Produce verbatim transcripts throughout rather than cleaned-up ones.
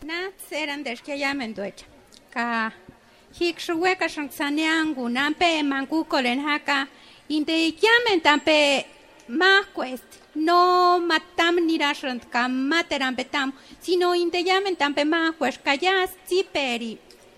na seran der que llamen duecha ka hikshwe ka shanksaneangu nampe mangu kolen haka inde llamen tampe ma quest no matam nirashant ka materan betam sino inde llamen tampe ma quest kayas tiperi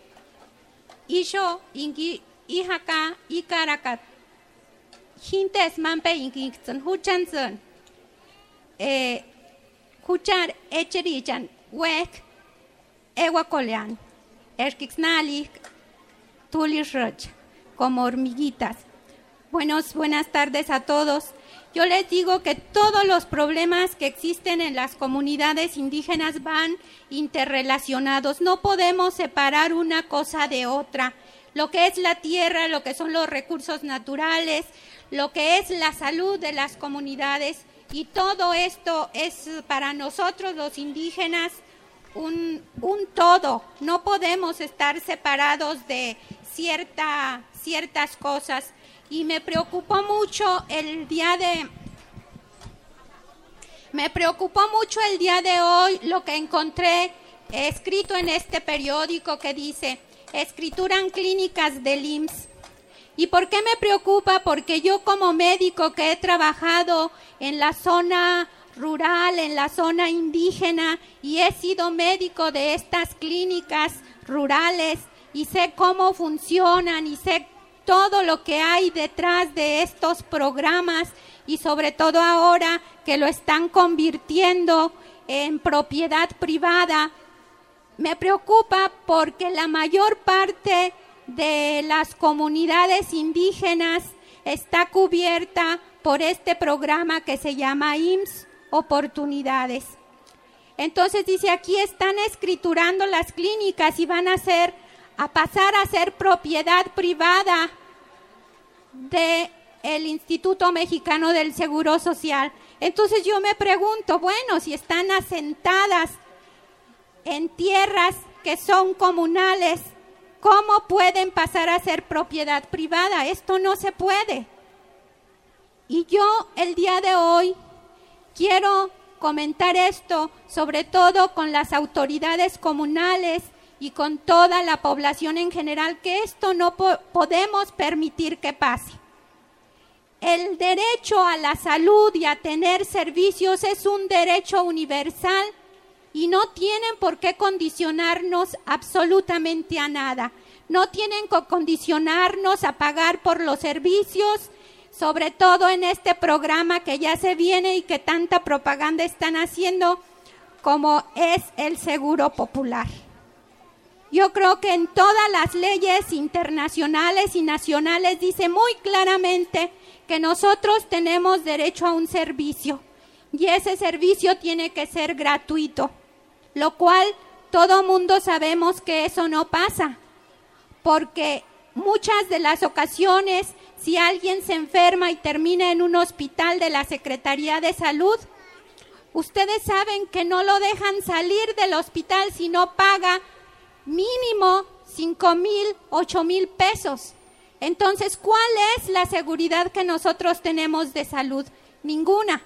isho ingi ihaka ikarakat hintes mampe ingi tsan huchanzan eh huchar echerichan wek ewa colean, erkixnali, tulirroch, como hormiguitas. Buenos, buenas tardes a todos. Yo les digo que todos los problemas que existen en las comunidades indígenas van interrelacionados. No podemos separar una cosa de otra. Lo que es la tierra, lo que son los recursos naturales, lo que es la salud de las comunidades, y todo esto es para nosotros los indígenas Un, un todo. No podemos estar separados de cierta, ciertas cosas. Y me preocupó mucho el día de me preocupó mucho el día de hoy lo que encontré escrito en este periódico que dice escritura en clínicas del I M S S. ¿Y por qué me preocupa? Porque yo como médico que he trabajado en la zona rural, en la zona indígena, y he sido médico de estas clínicas rurales y sé cómo funcionan y sé todo lo que hay detrás de estos programas, y sobre todo ahora que lo están convirtiendo en propiedad privada. Me preocupa porque la mayor parte de las comunidades indígenas está cubierta por este programa que se llama I M S S Oportunidades. Entonces dice, aquí están escriturando las clínicas y van a ser a pasar a ser propiedad privada de el Instituto Mexicano del Seguro Social. Entonces yo me pregunto, bueno, si están asentadas en tierras que son comunales, ¿cómo pueden pasar a ser propiedad privada? Esto no se puede. Y yo el día de hoy quiero comentar esto, sobre todo con las autoridades comunales y con toda la población en general, que esto no po- podemos permitir que pase. El derecho a la salud y a tener servicios es un derecho universal y no tienen por qué condicionarnos absolutamente a nada. No tienen que condicionarnos a pagar por los servicios, sobre todo en este programa que ya se viene y que tanta propaganda están haciendo, como es el Seguro Popular. Yo creo que en todas las leyes internacionales y nacionales dice muy claramente que nosotros tenemos derecho a un servicio y ese servicio tiene que ser gratuito, lo cual todo mundo sabemos que eso no pasa, porque muchas de las ocasiones, si alguien se enferma y termina en un hospital de la Secretaría de Salud, ustedes saben que no lo dejan salir del hospital si no paga mínimo cinco mil, ocho mil pesos. Entonces, ¿cuál es la seguridad que nosotros tenemos de salud? Ninguna.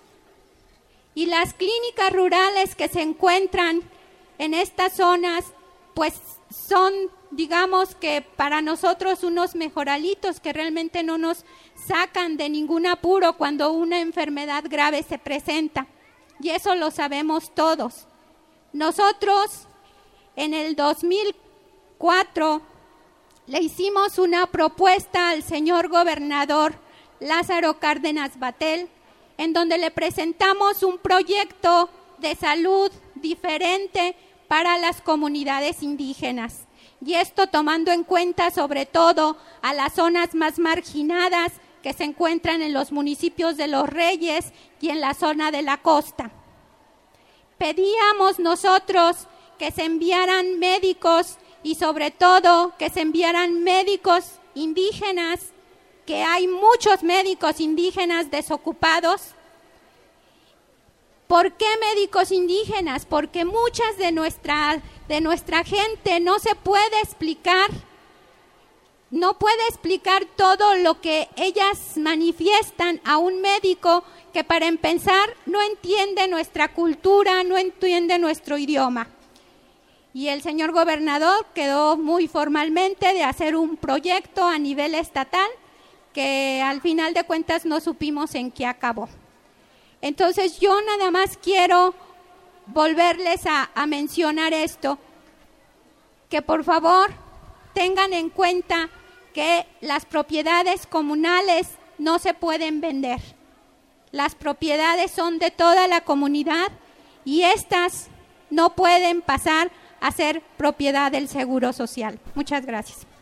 Y las clínicas rurales que se encuentran en estas zonas, pues son, digamos que para nosotros unos mejoralitos que realmente no nos sacan de ningún apuro cuando una enfermedad grave se presenta. Y eso lo sabemos todos. Nosotros en el dos mil cuatro le hicimos una propuesta al señor gobernador Lázaro Cárdenas Batel, en donde le presentamos un proyecto de salud diferente para las comunidades indígenas. Y esto tomando en cuenta sobre todo a las zonas más marginadas que se encuentran en los municipios de Los Reyes y en la zona de la costa. Pedíamos nosotros que se enviaran médicos y sobre todo que se enviaran médicos indígenas, que hay muchos médicos indígenas desocupados. ¿Por qué médicos indígenas? Porque muchas de nuestra, de nuestra gente no se puede explicar, no puede explicar todo lo que ellas manifiestan a un médico que para empezar no entiende nuestra cultura, no entiende nuestro idioma. y el señor gobernador quedó muy formalmente de hacer un proyecto a nivel estatal que al final de cuentas no supimos en qué acabó. Entonces yo nada más quiero volverles a, a mencionar esto, que por favor tengan en cuenta que las propiedades comunales no se pueden vender. Las propiedades son de toda la comunidad y estas no pueden pasar a ser propiedad del Seguro Social. Muchas gracias.